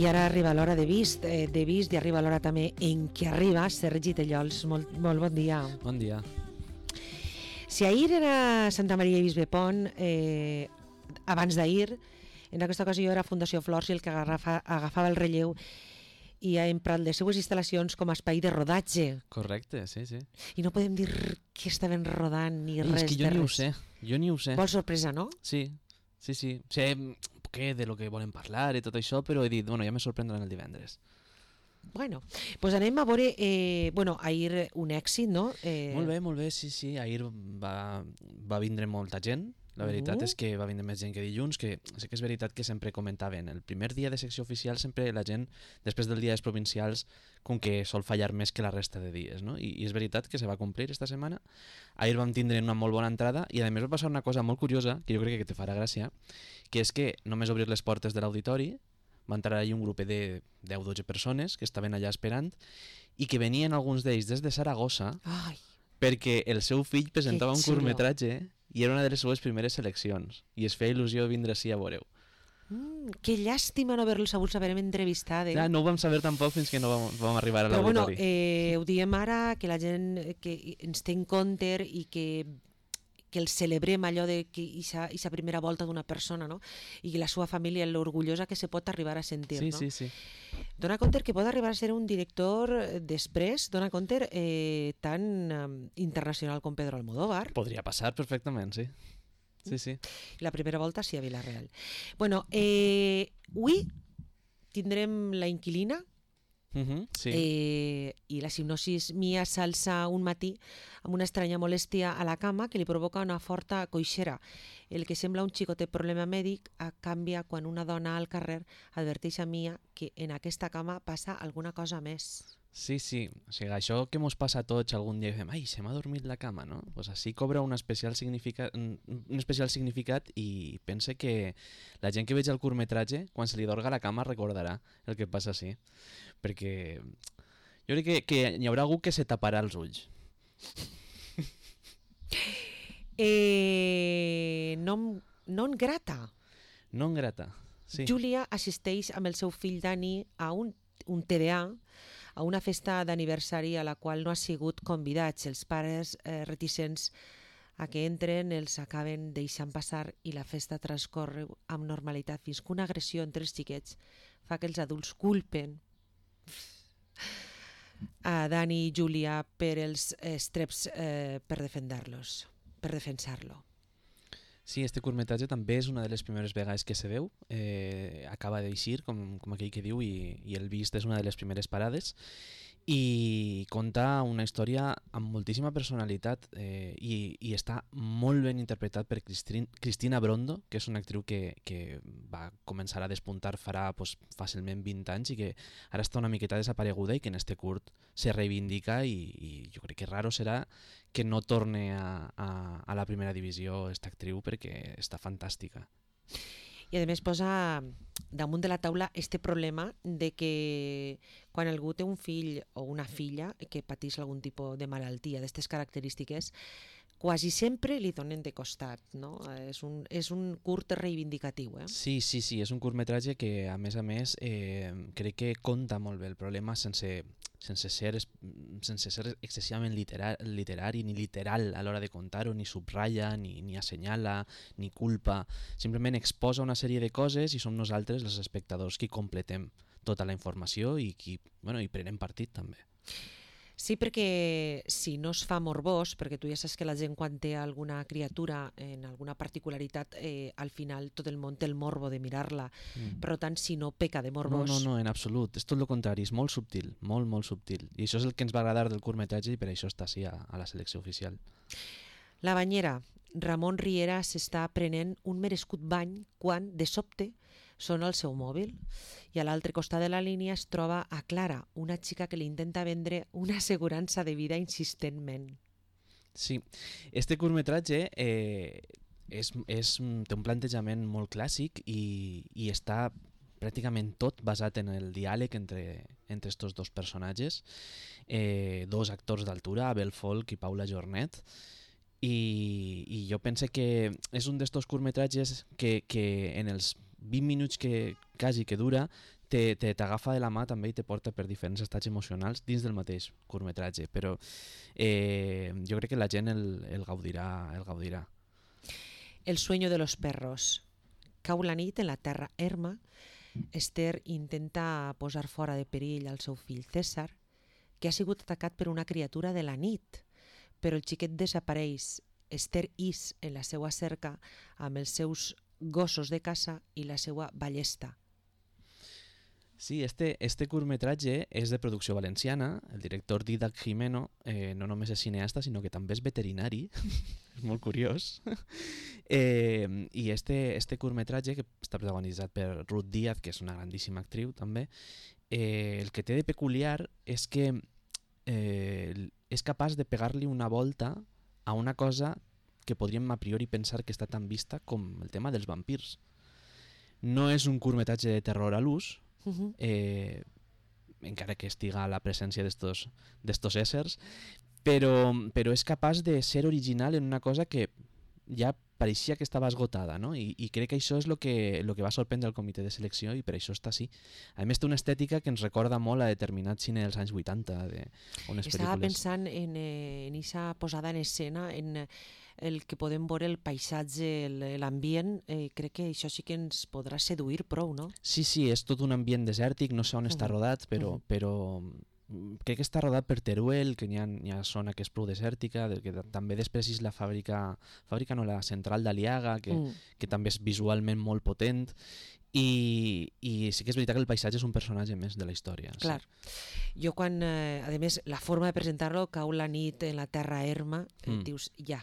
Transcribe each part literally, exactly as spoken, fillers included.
ara arriba l'hora de vist, eh, de vist i arriba l'hora també en què arriba Sergi Tellols. Molt, molt bon dia. Bon dia. Si ahir era Santa Maria i Bisbe Pont, eh, abans d'ahir, en aquesta ocasió era Fundació Flors el que agafa, agafava el relleu i ha emprat les seues instal·lacions com a espai de rodatge. Correcte, sí, sí. I no podem dir que estaven rodant ni Ei, res de res. És que jo ni ho sé, jo ni ho sé. Vols sorpresa, no? Sí, sí, sí. Sé què de lo que volen parlar i tot això, però he dit, bueno, ja me sorprendran el divendres. Bueno, pues anem a veure, eh, bueno, ahir un èxit, no? Eh... Molt bé, molt bé, sí, sí, ahir va, va vindre molta gent, la veritat uh -huh. és que va vindre més gent que dilluns, que sí que és veritat que sempre comentaven, el primer dia de secció oficial sempre la gent, després del dia dels provincials, com que sol fallar més que la resta de dies, no? I, i és veritat que se va complir esta setmana. Ahir vam tindre una molt bona entrada i a més va passar una cosa molt curiosa, que jo crec que te farà gràcia, que és que només obrir les portes de l'auditori va entrar allà un grup de deu dotze persones que estaven allà esperant i que venien alguns d'ells des de Saragossa. Ai, perquè el seu fill presentava un xulo. curtmetratge i era una de les seues primeres seleccions i es feia il·lusió vindre així a veure-ho. Mm, que llàstima no haver-lo sabut, saberem entrevistat. Eh? Ja, no ho vam saber tampoc fins que no vam, vam arribar a Però l'auditori. bueno, eh, ho diem ara, que la gent que ens té en compte i que que el celebrem allò de que aquesta primera volta d'una persona, no? I que la seva família, l'orgullosa que se pot arribar a sentir. Sí, no? sí, sí. Dona compte que pot arribar a ser un director després, dona compte, eh, tan eh, internacional com Pedro Almodóvar. Podria passar perfectament, sí. Sí, sí. La primera volta sí a Vila-real. Bueno, eh, avui tindrem La inquilina, Uh -huh, sí. eh, i la hipnosis Mia s'alça un matí amb una estranya molèstia a la cama que li provoca una forta coixera. El que sembla un xicotet problema mèdic canvia quan una dona al carrer adverteix a Mia que en aquesta cama passa alguna cosa més. Sí, sí, o sigui, això que mos passa a tots algun dia, diem, ai, se m'ha dormit la cama, no? Pues així cobra un especial, significat, un especial significat i pense que la gent que veig el curtmetratge, quan se li dorga la cama, recordarà el que passa així. Perquè jo crec que, que hi haurà algú que se taparà els ulls. Eh, non, non grata. Non grata, sí. Júlia assisteix amb el seu fill Dani a un, un T D A, a una festa d'aniversari a la qual no ha sigut convidats. Els pares eh, reticents a que entren els acaben deixant passar i la festa transcorre amb normalitat fins que una agressió entre els xiquets fa que els adults culpen a Dani i Júlia per els estreps eh, per defensar-los, per defensar-lo. Sí, este curtmetratge també és una de les primeres vegades que se veu, eh, acaba d'eixir, com, com aquell que diu, i, i el vist és una de les primeres parades, i conta una història amb moltíssima personalitat eh, i, i està molt ben interpretat per Cristin, Cristina Brondo, que és una actriu que, que va començar a despuntar farà pues, fàcilment vint anys i que ara està una miqueta desapareguda i que en este curt se reivindica i, i jo crec que raro serà que no torne a, a, a la primera divisió esta actriu perquè està fantàstica. I a més posa damunt de la taula este problema de que quan algú té un fill o una filla que pateix algun tipus de malaltia d'aquestes característiques, quasi sempre li donen de costat, no? És un, és un curt reivindicatiu, eh? Sí, sí, sí, és un curtmetratge que a més a més eh, crec que conta molt bé el problema sense... sense ser, sense ser excessivament literar, literari ni literal a l'hora de contar-ho, ni subratlla, ni, ni assenyala, ni culpa. Simplement exposa una sèrie de coses i som nosaltres, els espectadors, qui completem tota la informació i qui, bueno, i prenem partit també. Sí, perquè si no es fa morbós, perquè tu ja saps que la gent quan té alguna criatura en alguna particularitat, eh, al final tot el món té el morbo de mirar-la, mm. per tant, si no peca de morbós... No, no, no, en absolut, és tot el contrari, és molt subtil, molt, molt subtil, i això és el que ens va agradar del curtmetratge i per això està així a, a la selecció oficial. La banyera. Ramon Riera s'està prenent un merescut bany quan, de sobte, sona el seu mòbil i a l'altre costat de la línia es troba a Clara, una xica que li intenta vendre una assegurança de vida insistentment. Sí, este curtmetratge eh, és, és, té un plantejament molt clàssic i, i està pràcticament tot basat en el diàleg entre, entre estos dos personatges, eh, dos actors d'altura, Abel Folk i Paula Jornet, i, i jo penso que és un d'estos curtmetratges que, que en els vint minuts que quasi que dura te- te- t'agafa de la mà també i te porta per diferents estats emocionals dins del mateix curtmetratge, però eh, jo crec que la gent el, el gaudirà, el gaudirà. El sueño de los perros. Cau la nit en la terra erma. Esther intenta posar fora de perill al seu fill César, que ha sigut atacat per una criatura de la nit, però el xiquet desapareix. Esther is en la seva cerca amb els seus gossos de caça i la seva ballesta. Sí, este, este curtmetratge és de producció valenciana. El director Dídac Jimeno eh, no només és cineasta, sinó que també és veterinari. És molt curiós. Eh, I este, este curtmetratge, que està protagonitzat per Ruth Díaz, que és una grandíssima actriu també, eh, el que té de peculiar és que eh, és capaç de pegar-li una volta a una cosa que podríem a priori pensar que està tan vista com el tema dels vampirs. No és un curtmetratge de terror a l'ús, Uh-huh. eh, encara que estiga a la presència d'estos d'estos éssers, però, però és capaç de ser original en una cosa que ja pareixia que estava esgotada, no? I, i crec que això és el que, lo que va sorprendre el comitè de selecció i per això està així. A més té una estètica que ens recorda molt a determinat cine dels anys vuitanta, de unes Estava pel·lícules... pensant en eh, en eixa posada en escena, en eh, el que podem veure el paisatge, el- l'ambient, eh, crec que això sí que ens podrà seduir prou, no? Sí, sí, és tot un ambient desèrtic, no sé on està Mhm. rodat, però, Mhm. però mm, crec que està rodat per Teruel, que hi ha, hi ha zona que és prou desèrtica, de, que també després és la fàbrica, fàbrica no, la central d'Aliaga, que, Mm. que també és visualment molt potent, i, i sí que és veritat que el paisatge és un personatge més de la història. Clar. Jo quan, eh, a més, la forma de presentar-lo, cau la nit en la terra erma, eh, Mm. dius, ja.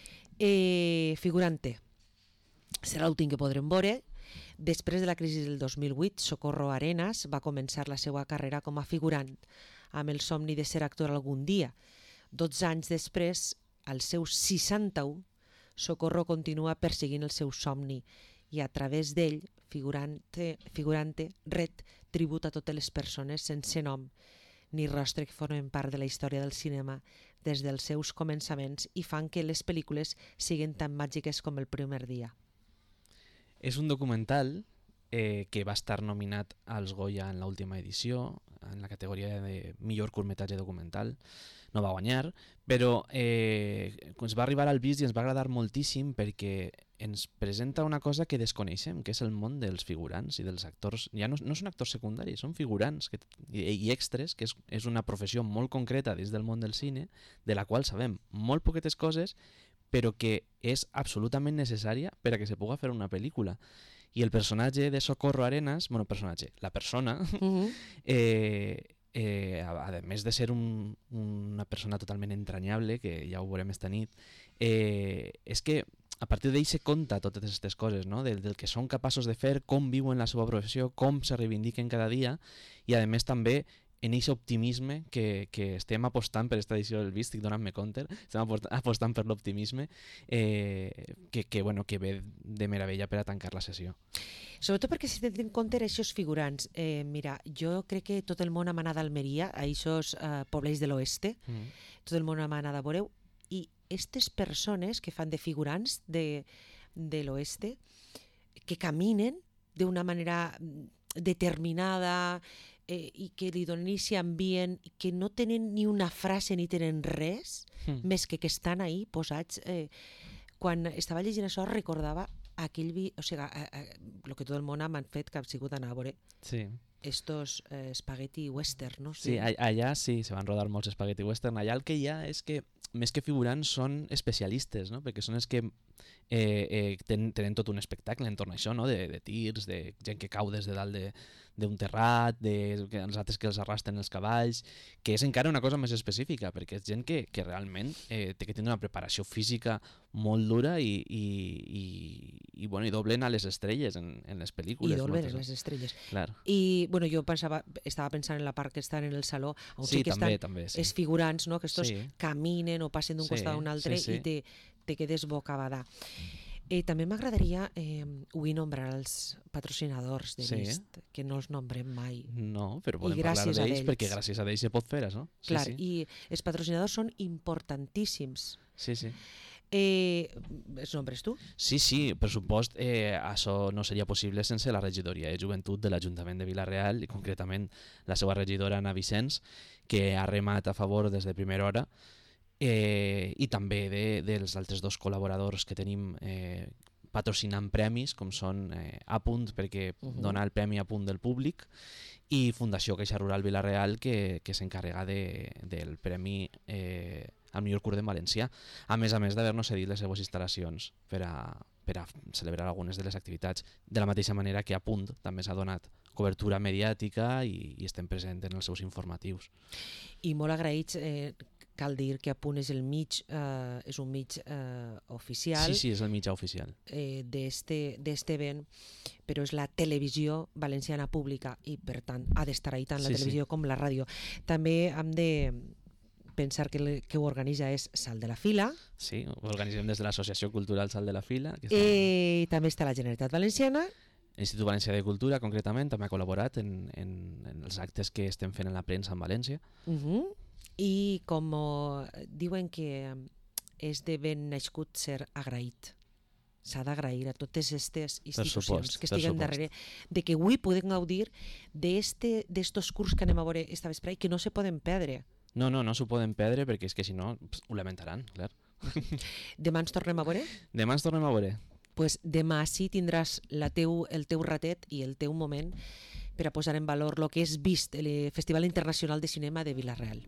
Eh, figurante. Serà l'últim que podrem veure. Després de la crisi del dos mil vuit, Socorro Arenas va començar la seva carrera com a figurant, amb el somni de ser actor algun dia. Dotze anys després, als seus seixanta-u, Socorro continua perseguint el seu somni i a través d'ell, figurante, figurante, ret tribut a totes les persones sense nom ni rostre que formen part de la història del cinema des dels seus començaments i fan que les pel·lícules siguin tan màgiques com el primer dia. És un documental eh, que va estar nominat als Goya en l'última edició, en la categoria de millor curtmetratge documental. No va guanyar, però eh, ens va arribar al vist i ens va agradar moltíssim perquè ens presenta una cosa que desconeixem, que és el món dels figurants i dels actors. Ja no, no són actors secundaris, són figurants que, i, i extres, que és, és una professió molt concreta dins del món del cine, de la qual sabem molt poquetes coses, però que és absolutament necessària per a que se pugui fer una pel·lícula. I el personatge de Socorro Arenas, bueno, personatge, la persona, Uh-huh. eh, eh, a, a més de ser un, una persona totalment entranyable, que ja ho veurem esta nit, eh, és que a partir d'ell se conta totes aquestes coses, no? del, del que són capaços de fer, com viuen la seva professió, com se reivindiquen cada dia, i a més també en aquest optimisme que, que estem apostant per aquesta edició del Vist, estic donant-me compte, estem apostant per l'optimisme eh, que, que, bueno, que ve de meravella per a tancar la sessió. Sobretot perquè si tenen en compte aquests figurants, eh, mira, jo crec que tot el món ha anat a Almeria, a aquests eh, pobles de l'oeste, Mm. tot el món ha anat a veure, i aquestes persones que fan de figurants de, de l'oeste, que caminen d'una manera determinada eh, i que li donen aquest ambient, que no tenen ni una frase ni tenen res, Mm. més que que estan ahí posats. Eh, quan estava llegint això recordava aquell vi, o sigui, eh, eh, el que tot el món m'han fet que ha sigut anar a veure Sí. estos eh, spaghetti western, no? Sí, a- allà sí, se van rodar molts spaghetti western. Allà el que hi ha és que, més que figurants, són especialistes, no? Perquè són els que eh, eh, ten, tenen tot un espectacle entorn a això, no? de, de tirs, de gent que cau des de dalt de, d'un terrat, de, que els altres que els arrastren els cavalls, que és encara una cosa més específica, perquè és gent que, que realment eh, té que tenir una preparació física molt dura i, i, i, i, bueno, i doblen a les estrelles en, en les pel·lícules. I doblen moltes les vegades. estrelles. Clar. I bueno, jo pensava, estava pensant en la part que estan en el saló, on Sí, sí que també, estan també, sí. els figurants, no? que estos Sí. caminen o passen d'un Sí, costat a un altre sí, sí. i te, te quedes bocabadà. Eh, també m'agradaria eh, avui nombrar els patrocinadors de Sí. Vist, que no els nombrem mai. No, però I podem parlar gràcies a d'ells ells. perquè gràcies a ells se pot fer això. Sí, Clar, sí. i els patrocinadors són importantíssims. Sí, sí. Eh, els nombres tu? Sí, sí, per supost, eh, això no seria possible sense la regidoria de joventut de l'Ajuntament de Vila-real i concretament la seva regidora Ana Vicenç, que ha remat a favor des de primera hora, eh, i també de, dels altres dos col·laboradors que tenim eh, patrocinant premis, com són eh, Apunt, perquè uh -huh. dona el premi a punt del públic, i Fundació Caixa Rural Vila-real, que, que s'encarrega de, del premi eh, al millor curt en valencià, a més a més d'haver-nos cedit les seues instal·lacions per a, per a celebrar algunes de les activitats, de la mateixa manera que Apunt també s'ha donat cobertura mediàtica i, i estem presents en els seus informatius. I molt agraïts, eh, cal dir que Apunt és el mig, eh, és un mig eh, oficial. Sí, sí, és el mitjà oficial. Eh, d'este event, però és la televisió valenciana pública i per tant ha d'estar ahí tant la sí, televisió sí. com la ràdio. També hem de pensar que, le, que ho organitza és Salt de la Fila. Sí, ho organitzem des de l'Associació Cultural Salt de la Fila. Que està... eh, també està la Generalitat Valenciana. L'Institut Valencià de Cultura, concretament, també ha col·laborat en, en, en els actes que estem fent en la premsa en València. Uh -huh. I com diuen que és de ben nascut ser agraït. S'ha d'agrair a totes aquestes institucions supost, que estiguen darrere, de que avui podem gaudir d'estos curs que anem a veure esta vespre i que no se poden perdre. No, no, no s'ho poden perdre perquè és que si no ho lamentaran, clar. Demà ens tornem a veure? Demà ens tornem a veure. Pues demà sí tindràs la teu, el teu ratet i el teu moment per a posar en valor el que és vist el Festival Internacional de Cinema de Vila-real.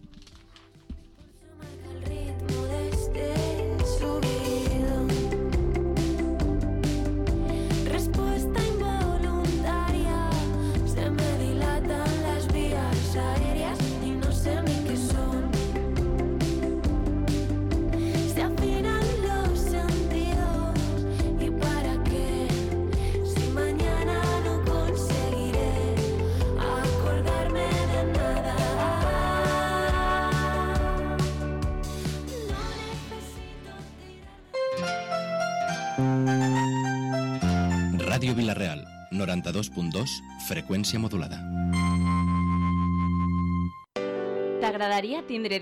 Ràdio Vila-real, noranta-dos punt dos, freqüència modulada. T'agradaria tindre